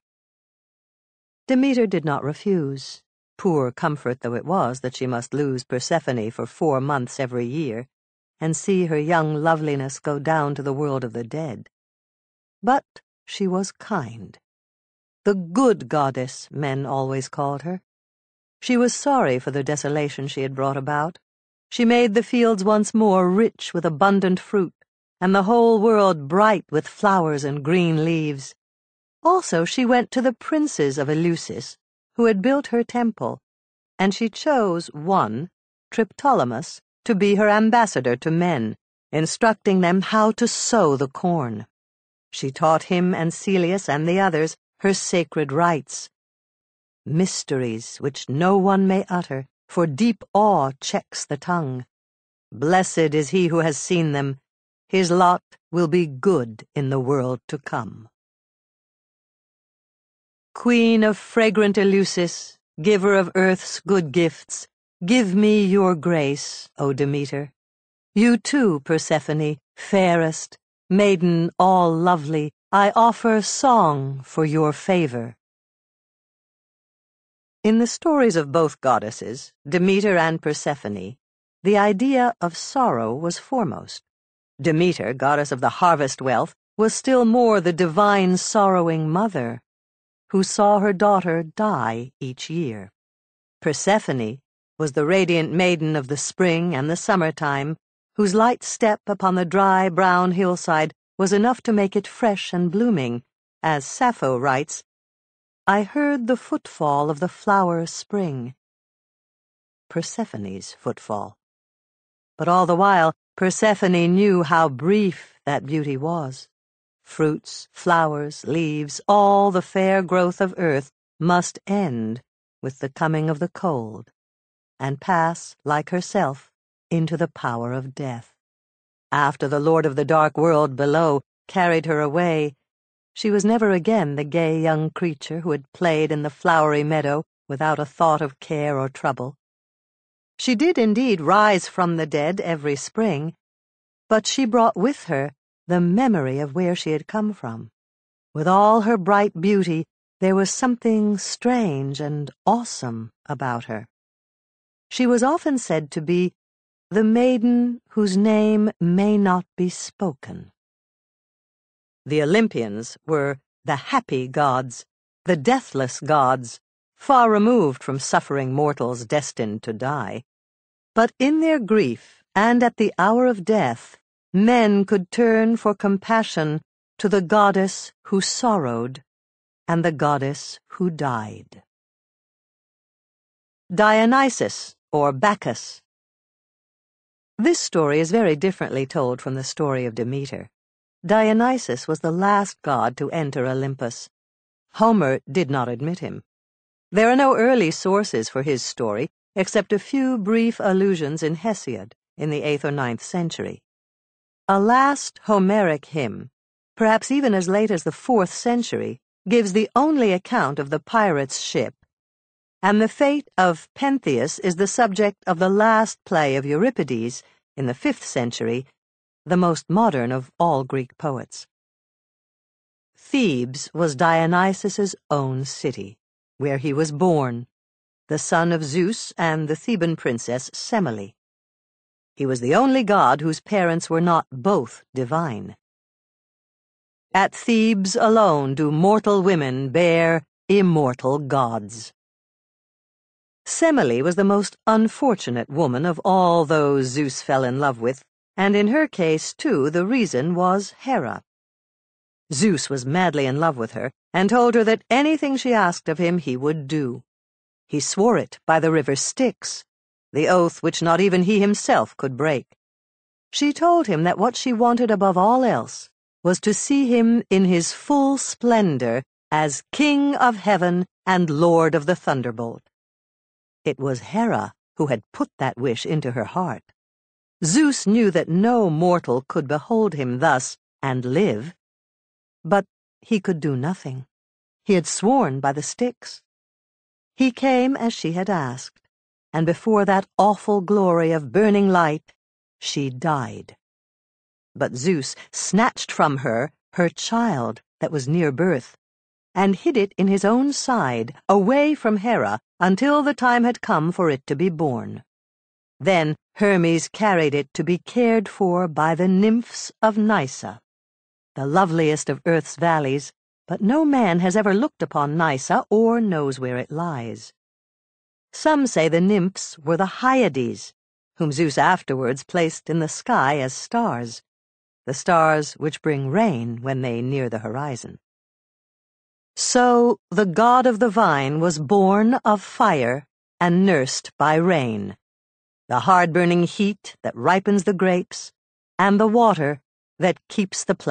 Demeter did not refuse, poor comfort though it was that she must lose Persephone for four months every year, and see her young loveliness go down to the world of the dead. But she was kind. The good goddess, men always called her. She was sorry for the desolation she had brought about. She made the fields once more rich with abundant fruit, and the whole world bright with flowers and green leaves. Also she went to the princes of Eleusis, who had built her temple, and she chose one, Triptolemus, to be her ambassador to men, instructing them how to sow the corn. She taught him and Celeus and the others her sacred rites, mysteries which no one may utter, for deep awe checks the tongue. Blessed is he who has seen them. His lot will be good in the world to come. Queen of fragrant Eleusis, giver of earth's good gifts, give me your grace, O Demeter. You too, Persephone, fairest, maiden all lovely, I offer song for your favor. In the stories of both goddesses, Demeter and Persephone, the idea of sorrow was foremost. Demeter, goddess of the harvest wealth, was still more the divine sorrowing mother, who saw her daughter die each year. Persephone was the radiant maiden of the spring and the summertime, whose light step upon the dry brown hillside was enough to make it fresh and blooming, as Sappho writes, I heard the footfall of the flower spring. Persephone's footfall. But all the while, Persephone knew how brief that beauty was. Fruits, flowers, leaves, all the fair growth of earth must end with the coming of the cold, and pass, like herself, into the power of death. After the Lord of the dark world below carried her away, she was never again the gay young creature who had played in the flowery meadow without a thought of care or trouble. She did indeed rise from the dead every spring, but she brought with her the memory of where she had come from. With all her bright beauty, there was something strange and awesome about her. She was often said to be the maiden whose name may not be spoken. The Olympians were the happy gods, the deathless gods, far removed from suffering mortals destined to die. But in their grief, and at the hour of death, men could turn for compassion to the goddess who sorrowed and the goddess who died. Dionysus, or Bacchus. This story is very differently told from the story of Demeter. Dionysus was the last god to enter Olympus. Homer did not admit him. There are no early sources for his story, except a few brief allusions in Hesiod in the eighth or ninth century. A last Homeric hymn, perhaps even as late as the fourth century, gives the only account of the pirate's ship, and the fate of Pentheus is the subject of the last play of Euripides in the fifth century, the most modern of all Greek poets. Thebes was Dionysus's own city, where he was born, the son of Zeus and the Theban princess Semele. He was the only god whose parents were not both divine. At Thebes alone do mortal women bear immortal gods. Semele was the most unfortunate woman of all those Zeus fell in love with, and in her case, too, the reason was Hera. Zeus was madly in love with her, and told her that anything she asked of him he would do. He swore it by the river Styx, the oath which not even he himself could break. She told him that what she wanted above all else was to see him in his full splendor as King of Heaven and Lord of the Thunderbolt. It was Hera who had put that wish into her heart. Zeus knew that no mortal could behold him thus and live, but he could do nothing. He had sworn by the Styx. He came as she had asked, and before that awful glory of burning light, she died. But Zeus snatched from her her child that was near birth, and hid it in his own side, away from Hera, until the time had come for it to be born. Then Hermes carried it to be cared for by the nymphs of Nysa, the loveliest of earth's valleys, but no man has ever looked upon Nysa or knows where it lies. Some say the nymphs were the Hyades, whom Zeus afterwards placed in the sky as stars, the stars which bring rain when they near the horizon. So the god of the vine was born of fire and nursed by rain. the hard-burning heat that ripens the grapes, and the water that keeps the plant.